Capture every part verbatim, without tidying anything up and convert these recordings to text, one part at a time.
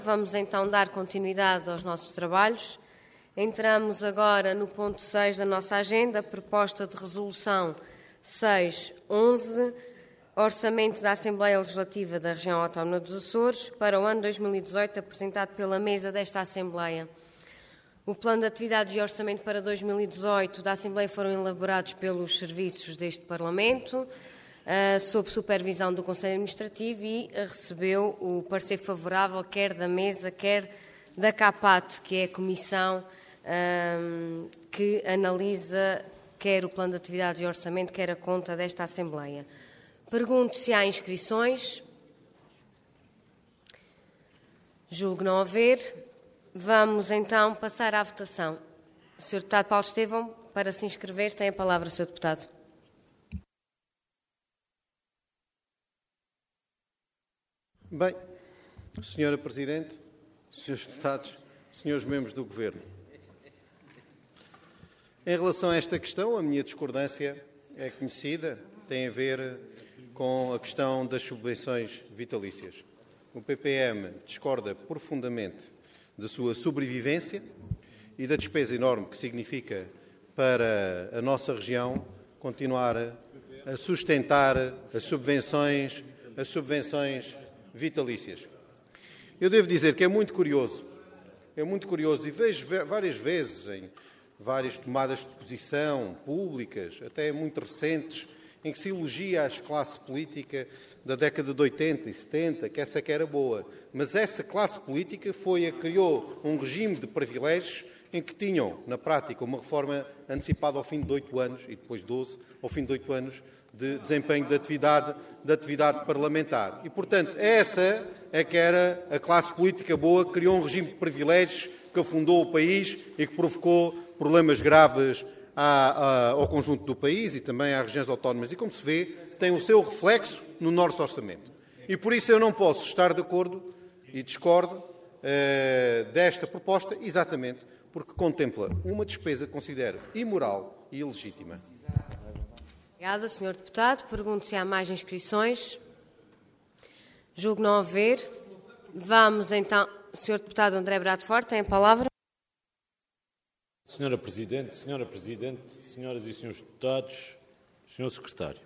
Vamos então dar continuidade aos nossos trabalhos. Entramos agora no ponto seis da nossa agenda, proposta de resolução seiscentos e onze, Orçamento da Assembleia Legislativa da Região Autónoma dos Açores para o ano dois mil e dezoito, apresentado pela mesa desta Assembleia. O plano de atividades e orçamento para dois mil e dezoito da Assembleia foram elaborados pelos serviços deste Parlamento, Uh, sob supervisão do Conselho Administrativo e uh, recebeu o parecer favorável quer da mesa, quer da CAPAT, que é a comissão uh, que analisa quer o plano de atividades e orçamento, quer a conta desta Assembleia. Pergunto se há inscrições. Julgo não haver. Vamos então passar à votação. O senhor Deputado Paulo Estevão, para se inscrever, tem a palavra, senhor Deputado. Bem, senhora Presidente, senhores Deputados, senhores membros do Governo, em relação a esta questão, a minha discordância é conhecida, tem a ver com a questão das subvenções vitalícias. O P P M discorda profundamente da sua sobrevivência e da despesa enorme que significa para a nossa região continuar a sustentar as subvenções, as subvenções vitalícias. Eu devo dizer que é muito curioso, é muito curioso, e vejo várias vezes em várias tomadas de posição públicas, até muito recentes, em que se elogia a classe política da década de oitenta e setenta, que essa que era boa. Mas essa classe política foi a que criou um regime de privilégios em que tinham, na prática, uma reforma antecipada ao fim de oito anos, e depois doze, ao fim de oito anos, de desempenho de atividade, de atividade parlamentar. E, portanto, essa é que era a classe política boa que criou um regime de privilégios que afundou o país e que provocou problemas graves à, à, ao conjunto do país e também às regiões autónomas. E, como se vê, tem o seu reflexo no nosso orçamento. E, por isso, eu não posso estar de acordo e discordo eh, desta proposta, exatamente porque contempla uma despesa que considero imoral e ilegítima. Obrigada, senhor Deputado. Pergunto se há mais inscrições. Julgo não haver. Vamos então. senhor Deputado André Bradford, tem a palavra. Senhora Presidente, Senhora Presidente, Senhoras e Senhores Deputados, senhor Secretário.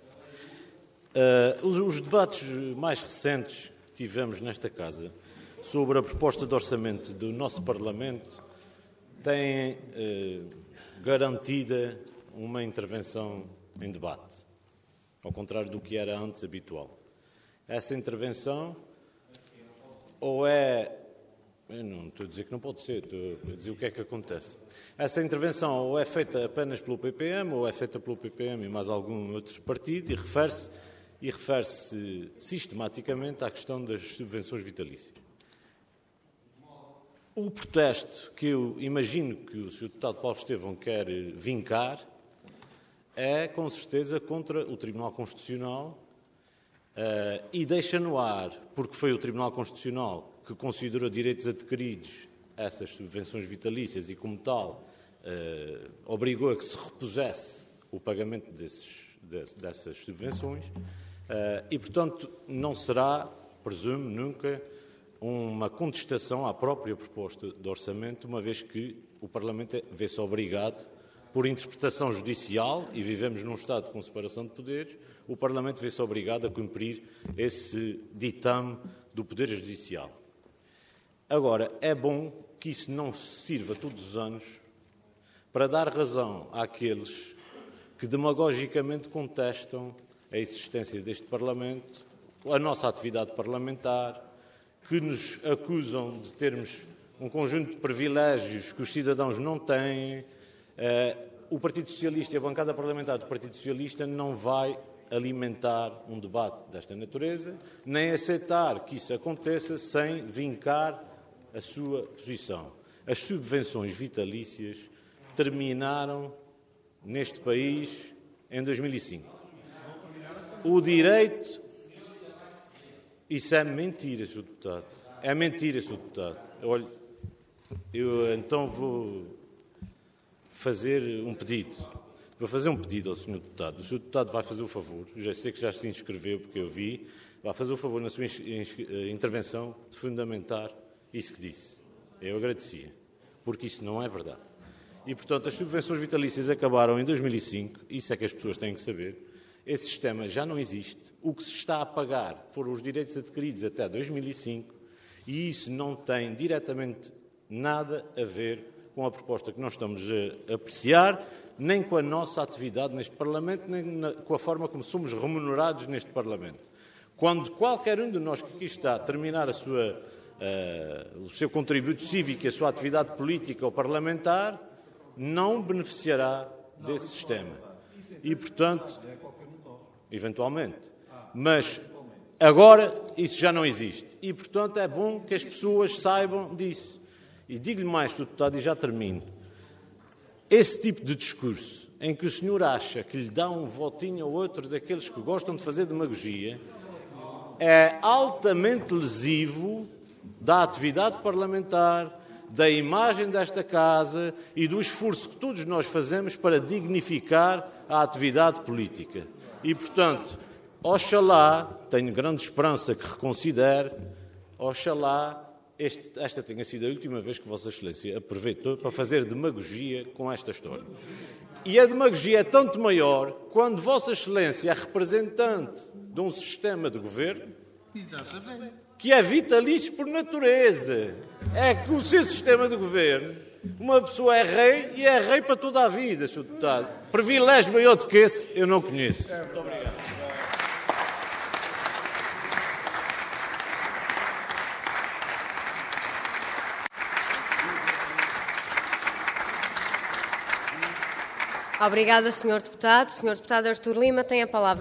Uh, os, os debates mais recentes que tivemos nesta Casa sobre a proposta de orçamento do nosso Parlamento têm uh, garantida uma intervenção em debate, ao contrário do que era antes habitual. Essa intervenção ou é... Eu não estou a dizer que não pode ser, estou a dizer o que é que acontece. Essa intervenção ou é feita apenas pelo P P M, ou é feita pelo P P M e mais algum outro partido, e refere-se e refere-se sistematicamente à questão das subvenções vitalícias. O protesto que eu imagino que o senhor Deputado Paulo Estevão quer vincar é, com certeza, contra o Tribunal Constitucional uh, e deixa no ar, porque foi o Tribunal Constitucional que considerou direitos adquiridos essas subvenções vitalícias e, como tal, uh, obrigou a que se repusesse o pagamento desses, de, dessas subvenções uh, e, portanto, não será, presumo, nunca uma contestação à própria proposta de orçamento, uma vez que o Parlamento vê-se obrigado, por interpretação judicial, e vivemos num Estado com separação de poderes, o Parlamento vê-se obrigado a cumprir esse ditame do Poder Judicial. Agora, é bom que isso não sirva todos os anos para dar razão àqueles que demagogicamente contestam a existência deste Parlamento, a nossa atividade parlamentar, que nos acusam de termos um conjunto de privilégios que os cidadãos não têm. O Partido Socialista e a bancada parlamentar do Partido Socialista não vai alimentar um debate desta natureza, nem aceitar que isso aconteça sem vincar a sua posição. As subvenções vitalícias terminaram neste país em dois mil e cinco. O direito... Isso é mentira, senhor Deputado. É mentira, senhor Deputado. Olha, eu então vou fazer um pedido. Vou fazer um pedido ao senhor Deputado. O senhor Deputado vai fazer o favor, já sei que já se inscreveu porque eu vi, vai fazer o favor na sua intervenção de fundamentar isso que disse. Eu agradecia, porque isso não é verdade. E, portanto, as subvenções vitalícias acabaram em dois mil e cinco, isso é que as pessoas têm que saber. Esse sistema já não existe. O que se está a pagar foram os direitos adquiridos até dois mil e cinco e isso não tem diretamente nada a ver com a proposta que nós estamos a apreciar, nem com a nossa atividade neste Parlamento, nem na, com a forma como somos remunerados neste Parlamento. Quando qualquer um de nós que aqui está terminar a sua, uh, o seu contributo cívico e a sua atividade política ou parlamentar, não beneficiará desse sistema. E, portanto, eventualmente. Mas agora isso já não existe. E, portanto, é bom que as pessoas saibam disso. E digo-lhe mais, Senhor Deputado, e já termino. Esse tipo de discurso, em que o senhor acha que lhe dá um votinho ou outro daqueles que gostam de fazer demagogia, é altamente lesivo da atividade parlamentar, da imagem desta Casa e do esforço que todos nós fazemos para dignificar a atividade política. E, portanto, oxalá, tenho grande esperança que reconsidere, oxalá este, esta tenha sido a última vez que Vossa Excelência aproveitou para fazer demagogia com esta história. E a demagogia é tanto maior quando Vossa Excelência é representante de um sistema de governo Exatamente. que é vitalício por natureza. É que o seu sistema de governo, uma pessoa é rei e é rei para toda a vida, senhor Deputado. Privilégio maior do que esse, eu não conheço. Muito obrigado. Obrigada, senhor Deputado. senhor Deputado Artur Lima tem a palavra.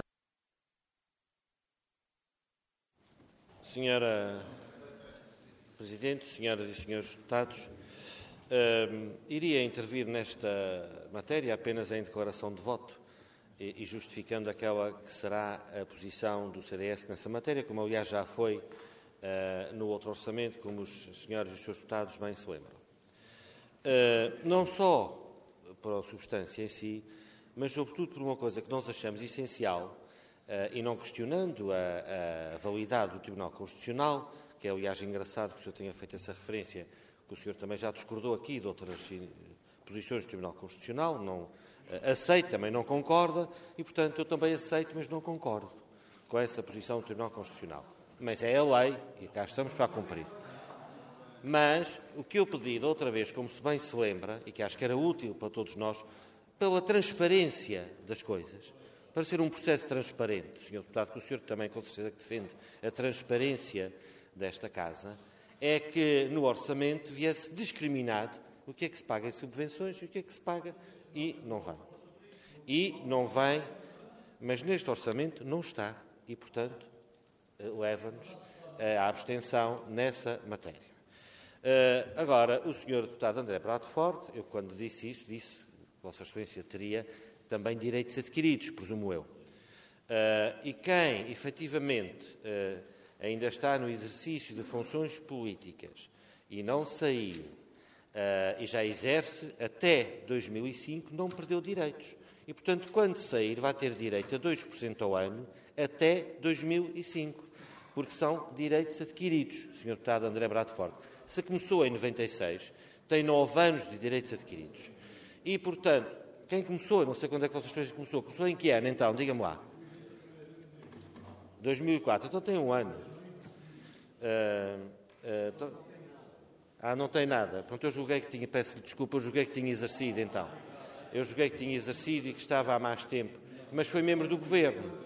Senhora Presidente, senhoras e senhores deputados, uh, iria intervir nesta matéria apenas em declaração de voto e, e justificando aquela que será a posição do C D S nessa matéria, como aliás já foi uh, no outro orçamento, como os senhores e os senhores deputados bem se lembram. Uh, não só para a substância em si, mas sobretudo por uma coisa que nós achamos essencial, uh, e não questionando a, a validade do Tribunal Constitucional, que é, aliás, engraçado que o senhor tenha feito essa referência, que o senhor também já discordou aqui de outras posições do Tribunal Constitucional, não uh, aceita, também não concorda, e, portanto, eu também aceito, mas não concordo com essa posição do Tribunal Constitucional. Mas é a lei, e cá estamos para a cumprir. Mas o que eu pedi da outra vez, como se bem se lembra, e que acho que era útil para todos nós, pela transparência das coisas, para ser um processo transparente, senhor Deputado, que o senhor também com certeza que defende a transparência desta Casa, é que no orçamento viesse discriminado o que é que se paga em subvenções e o que é que se paga e não vem. E não vem, mas neste orçamento não está e, portanto, leva-nos à abstenção nessa matéria. Uh, agora, o senhor deputado André Brado Forte, eu quando disse isso, disse que Vossa Excelência teria também direitos adquiridos, presumo eu. Uh, e quem, efetivamente, uh, ainda está no exercício de funções políticas e não saiu uh, e já exerce até dois mil e cinco, não perdeu direitos. E, portanto, quando sair, vai ter direito a dois por cento ao ano até dois mil e cinco, porque são direitos adquiridos, senhor deputado André Brado Forte. Se começou em noventa e seis, tem nove anos de direitos adquiridos. E, portanto, quem começou, eu não sei quando é que Vossa Excelência começou, começou em que ano, então? Diga-me lá. dois mil e quatro, então tem um ano. Uh, uh, então... Ah, não tem nada. Portanto, eu julguei que tinha, peço desculpa, eu julguei que tinha exercido, então. Eu julguei que tinha exercido e que estava há mais tempo. Mas foi membro do Governo.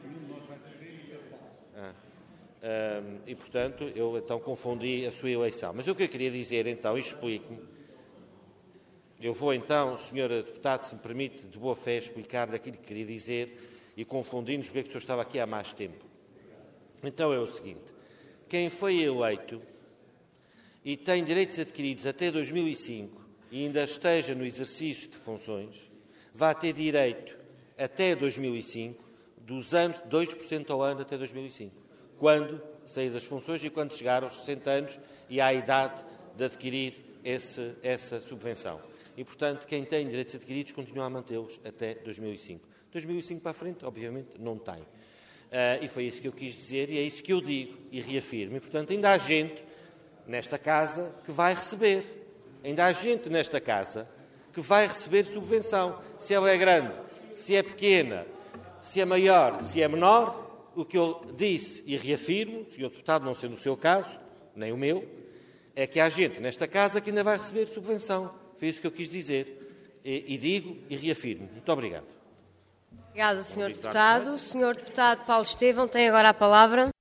Um, e, portanto, eu então confundi a sua eleição. Mas o que eu queria dizer, então, e explico-me, eu vou então, senhor Deputado, se me permite, de boa fé, explicar-lhe aquilo que queria dizer e confundindo, julguei que o senhor estava aqui há mais tempo. Então é o seguinte, quem foi eleito e tem direitos adquiridos até dois mil e cinco e ainda esteja no exercício de funções, vai ter direito até dois mil e cinco dos anos, dois por cento ao ano até dois mil e cinco. Quando sair das funções e quando chegar aos sessenta anos e à idade de adquirir esse, essa subvenção. E, portanto, quem tem direitos adquiridos continua a mantê-los até dois mil e cinco. dois mil e cinco para a frente, obviamente, não tem. Uh, e foi isso que eu quis dizer e é isso que eu digo e reafirmo. E, portanto, ainda há gente, nesta casa que vai receber. Ainda há gente nesta casa que vai receber subvenção. Se ela é grande, se é pequena, se é maior, se é menor, o que eu disse e reafirmo, senhor Deputado, não sendo o seu caso, nem o meu, é que há gente nesta casa que ainda vai receber subvenção. Foi isso que eu quis dizer. E, e digo e reafirmo. Muito obrigado. Obrigada, senhor Deputado. O senhor Deputado Paulo Estevão tem agora a palavra.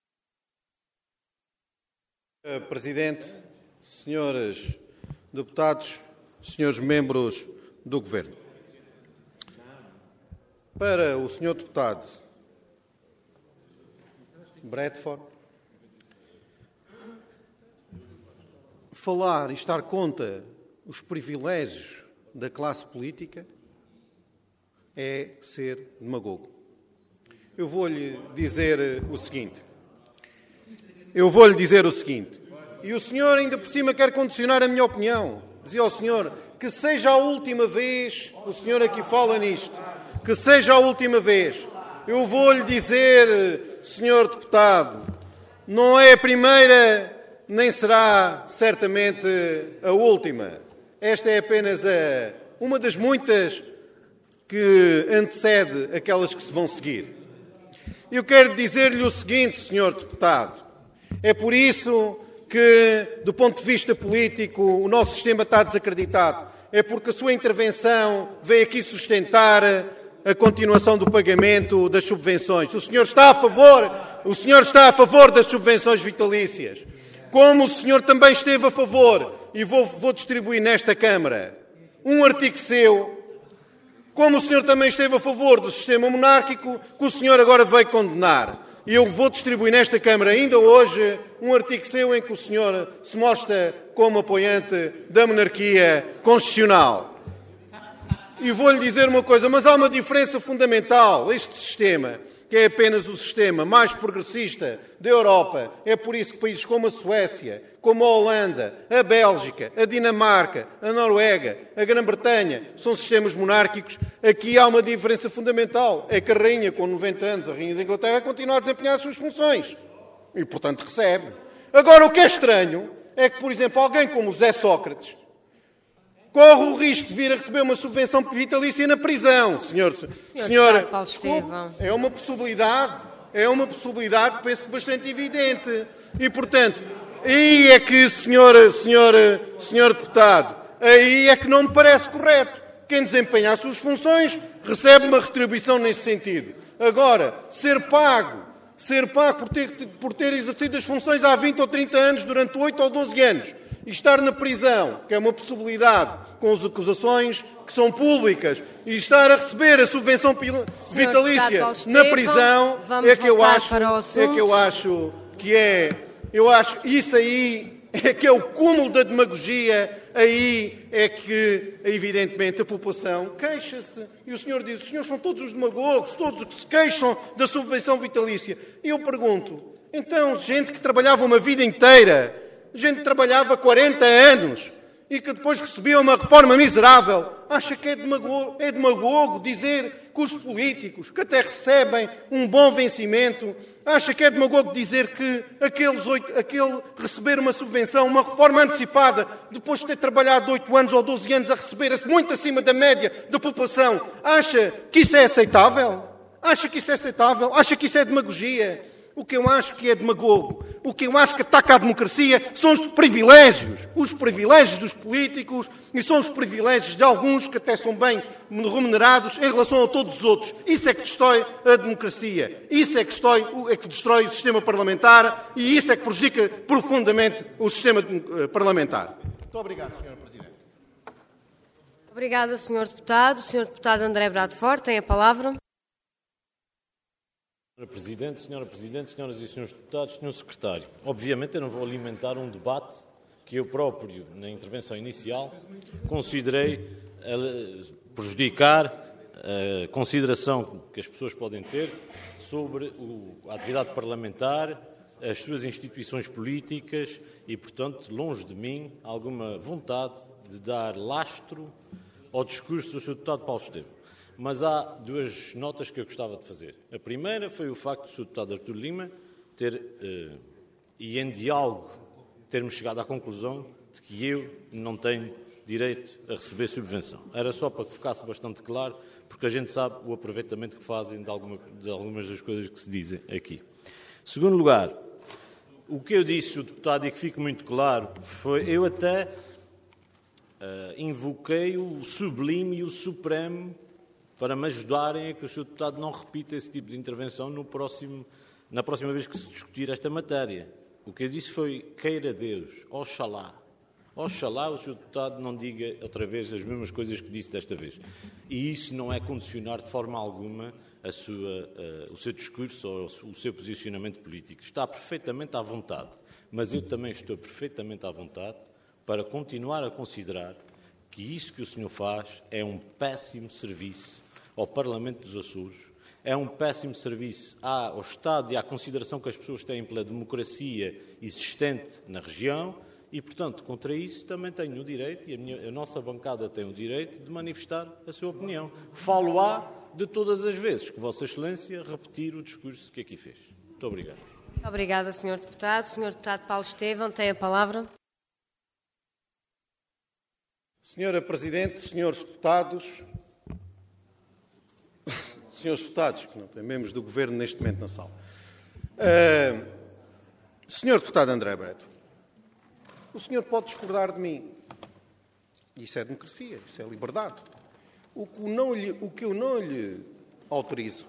Presidente, senhores deputados, senhores membros do Governo. Para o senhor Deputado Bradford, falar e estar contra os privilégios da classe política é ser demagogo. Eu vou-lhe dizer o seguinte. Eu vou-lhe dizer o seguinte. E o senhor ainda por cima quer condicionar a minha opinião. Dizia ao senhor que seja a última vez, o senhor aqui fala nisto, que seja a última vez. Eu vou-lhe dizer, senhor deputado, não é a primeira, nem será certamente a última. Esta é apenas a, uma das muitas que antecede aquelas que se vão seguir. Eu quero dizer-lhe o seguinte, senhor deputado, é por isso que, do ponto de vista político, o nosso sistema está desacreditado. É porque a sua intervenção veio aqui sustentar a continuação do pagamento das subvenções. O senhor está a favor, o senhor está a favor das subvenções vitalícias. Como o senhor também esteve a favor, e vou, vou distribuir nesta Câmara, um artigo seu, como o senhor também esteve a favor do sistema monárquico, que o senhor agora veio condenar. E eu vou distribuir nesta Câmara ainda hoje um artigo seu em que o senhor se mostra como apoiante da monarquia constitucional. E vou-lhe dizer uma coisa, mas há uma diferença fundamental. Este sistema, que é apenas o sistema mais progressista da Europa, é por isso que países como a Suécia, como a Holanda, a Bélgica, a Dinamarca, a Noruega, a Grã-Bretanha, são sistemas monárquicos. Aqui há uma diferença fundamental. É que a rainha, com noventa anos, a rainha da Inglaterra, continua a desempenhar as suas funções. E, portanto, recebe. Agora, o que é estranho é que, por exemplo, alguém como o José Sócrates corre o risco de vir a receber uma subvenção vitalícia na prisão. Senhor, senhora, desculpe, é uma possibilidade, é uma possibilidade, penso que bastante evidente. E, portanto, aí é que, senhora, senhora, senhor deputado, aí é que não me parece correto. Quem desempenha as suas funções recebe uma retribuição nesse sentido. Agora, ser pago, ser pago por ter, por ter exercido as funções há vinte ou trinta anos, durante oito ou doze anos, e estar na prisão, que é uma possibilidade, com as acusações que são públicas, e estar a receber a subvenção vitalícia na prisão, é que eu acho, é que eu acho que é, eu acho, isso aí é que é o cúmulo da demagogia. Aí é que, evidentemente, a população queixa-se. E o senhor diz, os senhores são todos os demagogos, todos os que se queixam da subvenção vitalícia. E eu pergunto, então, gente que trabalhava uma vida inteira, gente que trabalhava quarenta anos e que depois recebia uma reforma miserável, acha que é demagogo, é demagogo dizer que os políticos, que até recebem um bom vencimento, acha que é demagogo dizer que aqueles oito, aquele receber uma subvenção, uma reforma antecipada, depois de ter trabalhado oito anos ou doze anos a receber muito acima da média da população, acha que isso é aceitável? Acha que isso é aceitável? Acha que isso é demagogia? O que eu acho que é demagogo, o que eu acho que ataca a democracia são os privilégios. Os privilégios dos políticos e são os privilégios de alguns que até são bem remunerados em relação a todos os outros. Isso é que destrói a democracia. Isso é que destrói, é que destrói o sistema parlamentar e isso é que prejudica profundamente o sistema parlamentar. Muito obrigado, senhor Presidente. Obrigada, senhor Deputado. O senhor Deputado André Bradford tem a palavra. Senhora Presidente, Senhora Presidente, Senhoras e Senhores Deputados, Senhor Secretário, obviamente eu não vou alimentar um debate que eu próprio, na intervenção inicial, considerei uh, prejudicar a consideração que as pessoas podem ter sobre o, a atividade parlamentar, as suas instituições políticas e, portanto, longe de mim, alguma vontade de dar lastro ao discurso do senhor Deputado Paulo Estevão. Mas há duas notas que eu gostava de fazer. A primeira foi o facto do senhor Deputado Artur Lima ter, eh, e em diálogo termos chegado à conclusão de que eu não tenho direito a receber subvenção. Era só para que ficasse bastante claro, porque a gente sabe o aproveitamento que fazem de, alguma, de algumas das coisas que se dizem aqui. Segundo lugar, o que eu disse, o deputado, e que fique muito claro, foi, eu até uh, invoquei o sublime e o supremo para me ajudarem a que o senhor deputado não repita esse tipo de intervenção no próximo, na próxima vez que se discutir esta matéria. O que eu disse foi, queira Deus, oxalá, oxalá o senhor deputado não diga outra vez as mesmas coisas que disse desta vez. E isso não é condicionar de forma alguma a sua, uh, o seu discurso ou o seu posicionamento político. Está perfeitamente à vontade, mas eu também estou perfeitamente à vontade para continuar a considerar que isso que o senhor faz é um péssimo serviço ao Parlamento dos Açores, é um péssimo serviço ao Estado e à consideração que as pessoas têm pela democracia existente na região e, portanto, contra isso também tenho o direito, e a, minha, a nossa bancada tem o direito, de manifestar a sua opinião. Falo-á de todas as vezes que Vossa Excelência repetir o discurso que aqui fez. Muito obrigado. Obrigada, senhor Deputado. senhor Deputado Paulo Estevão tem a palavra. Senhora Presidente, senhores deputados, senhores deputados, que não tem membros do Governo neste momento na sala. Uh, senhor Deputado André Brito, o senhor pode discordar de mim. Isso é democracia, isso é liberdade. O que, não lhe, o que eu não lhe autorizo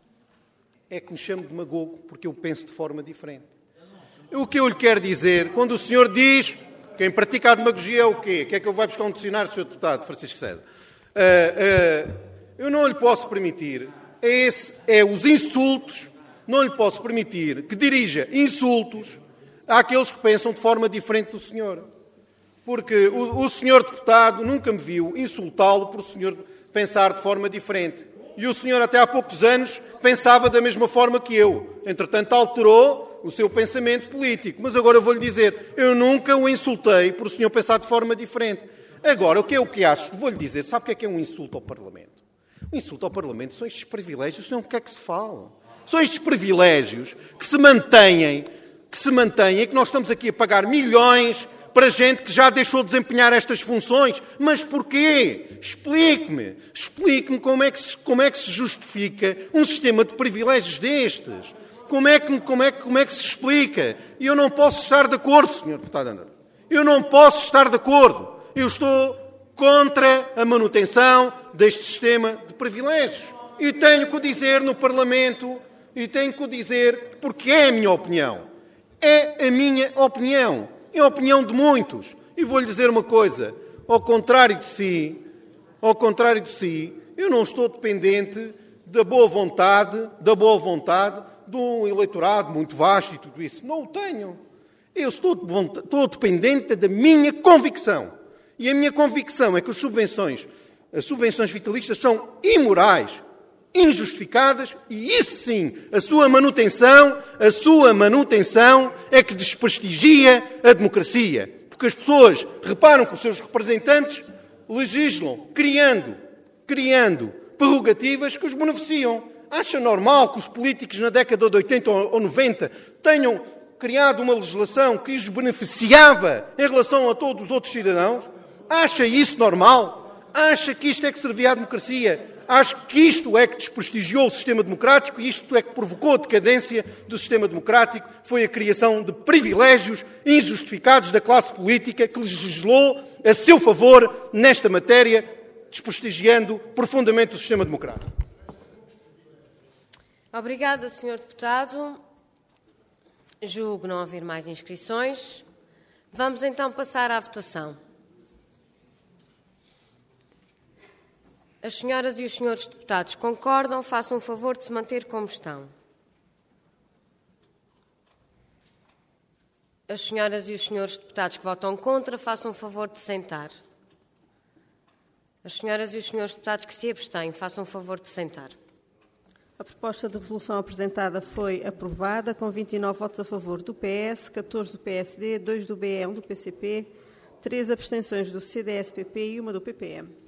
é que me chame de demagogo, porque eu penso de forma diferente. O que eu lhe quero dizer, quando o senhor diz quem pratica a demagogia é o quê? Que é que eu vou buscar um dicionário do senhor Deputado, Francisco César? Uh, uh, eu não lhe posso permitir, é, esse, é os insultos, não lhe posso permitir que dirija insultos àqueles que pensam de forma diferente do senhor. Porque o, o senhor deputado nunca me viu insultá-lo por o senhor pensar de forma diferente. E o senhor até há poucos anos pensava da mesma forma que eu. Entretanto, alterou o seu pensamento político. Mas agora eu vou-lhe dizer, eu nunca o insultei por o senhor pensar de forma diferente. Agora, o que é o que acho? Vou-lhe dizer, sabe o que é que é um insulto ao Parlamento? O insulto ao Parlamento são estes privilégios, o senhor não quer que se fale. São estes privilégios que se mantêm, que se mantêm, que nós estamos aqui a pagar milhões para gente que já deixou de desempenhar estas funções. Mas porquê? Explique-me. Explique-me como é que se, como é que se justifica um sistema de privilégios destes. Como é que, como é, como é que se explica? E eu não posso estar de acordo, senhor Deputado André. Eu não posso estar de acordo. Eu estou contra a manutenção deste sistema de privilégios. E tenho que o dizer no Parlamento, e tenho que o dizer porque é a minha opinião. É a minha opinião. É a opinião de muitos. E vou-lhe dizer uma coisa. Ao contrário de si, ao contrário de si, eu não estou dependente da boa vontade, da boa vontade de um eleitorado muito vasto e tudo isso. Não o tenho. Eu estou, estou dependente da minha convicção. E a minha convicção é que as subvenções, as subvenções vitalistas são imorais, injustificadas, e isso sim, a sua manutenção, a sua manutenção é que desprestigia a democracia. Porque as pessoas reparam que os seus representantes legislam, criando, criando prerrogativas que os beneficiam. Acha normal que os políticos na década de oitenta ou noventa tenham criado uma legislação que os beneficiava em relação a todos os outros cidadãos? Acha isso normal? Acha que isto é que servia à democracia? Acho que isto é que desprestigiou o sistema democrático e isto é que provocou a decadência do sistema democrático. Foi a criação de privilégios injustificados da classe política que legislou a seu favor nesta matéria, desprestigiando profundamente o sistema democrático. Obrigada, senhor Deputado. Julgo não haver mais inscrições. Vamos então passar à votação. As senhoras e os senhores deputados concordam, façam o favor de se manter como estão. As senhoras e os senhores deputados que votam contra, façam o favor de sentar. As senhoras e os senhores deputados que se abstêm, façam o favor de sentar. A proposta de resolução apresentada foi aprovada, com vinte e nove votos a favor do P S, catorze do P S D, dois do B E, um do P C P, três abstenções do C D S P P e uma do P P M.